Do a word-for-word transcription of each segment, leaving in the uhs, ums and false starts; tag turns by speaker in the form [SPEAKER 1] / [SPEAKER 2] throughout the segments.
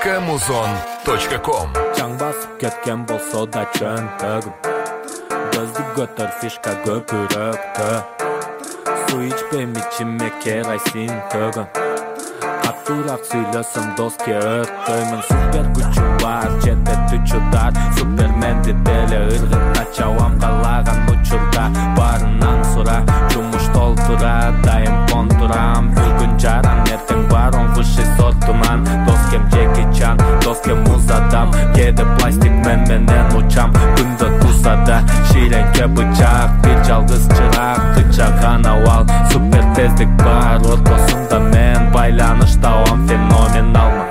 [SPEAKER 1] muzon точка ком.
[SPEAKER 2] Жаң басып кеткен болсо да чөнтөгүм, көздү көтөр фишка көпүрөктө. Суу ичпейм ичиме керосин төгөм, катуураак сүйлөсөм доски өрттөймүн. Супер күчүм бар, жетет учудар, суперменди деле ыргытта чабам калаган учурда. Барынан сура, жумуш толтура, дайым контурам. Бүгүн жаран, эртең барон куши сортунан. Доскем Джеки Чан, доскем музадам, кээде пластик мен менен учам. Күндө тусада ширенке бычак, бир жалгыз чырак, тычаган абал. Супер тездик бар, ортосунда мен байланыштабам, феноменалмын.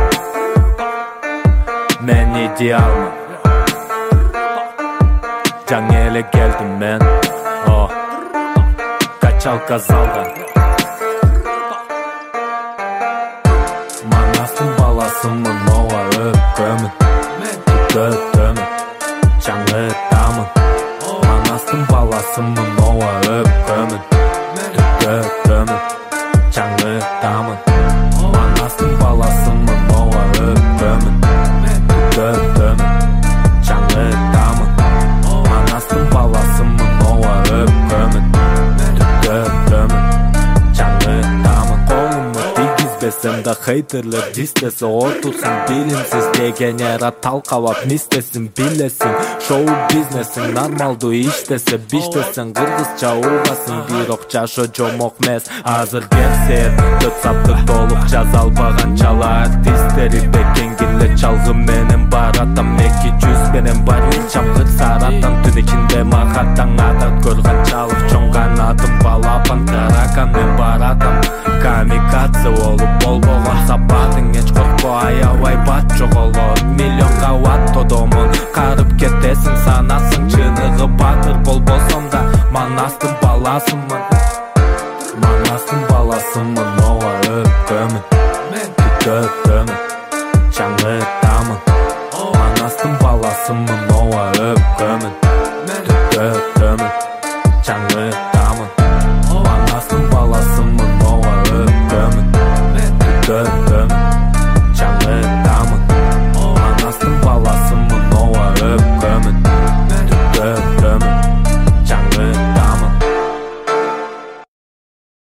[SPEAKER 2] Мен идеалмын, жаңы эле келдим мен. О, качалка залдан. Манастын баласымын, ооба өпкөмүн, өпкөмүн, жаңы тамын. Манастын баласымын, ооба өпкөмүн, өпкөмүн, жаңы тамын. Манастын баласымын, ооба өпкөмүн, өпкөмүн, жаңы тамын. Манастын баласымын, ооба өпкөмүн, өпкөмүн, жаңы тамын. Колумду тийгизбесем да хейтерлер дистесе, отурсун билимсиз деген эра талкалап мистесин, билесиң. Шоу бизнесиң нормалдуу иштесе, биштесең кыргызча угасың, бирок жашоо жомок эмес. Азыр берсер төрт саптык толук жаза албаганчалар артисттери бекенгиле чалгы менен баратам. Эки жүз менен бар чамкыр сараттан түн ичинде махаттан адат көргөнчалык чоң канатым бала